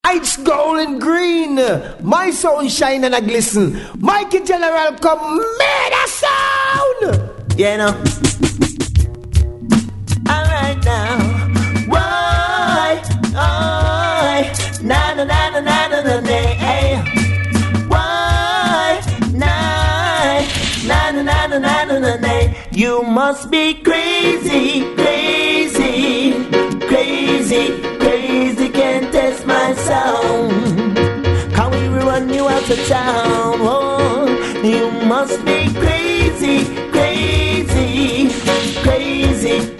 It's golden green. My sound shine and I glisten. Mikey General come made a sound. Yeah, no. Alright now. Why? Na na na na na na na na. Why? Na na na na na na na na. You must be crazy, crazy, crazy, crazy. Can't test my sound. Can we run you out of town? Oh, you must be crazy, crazy, crazy.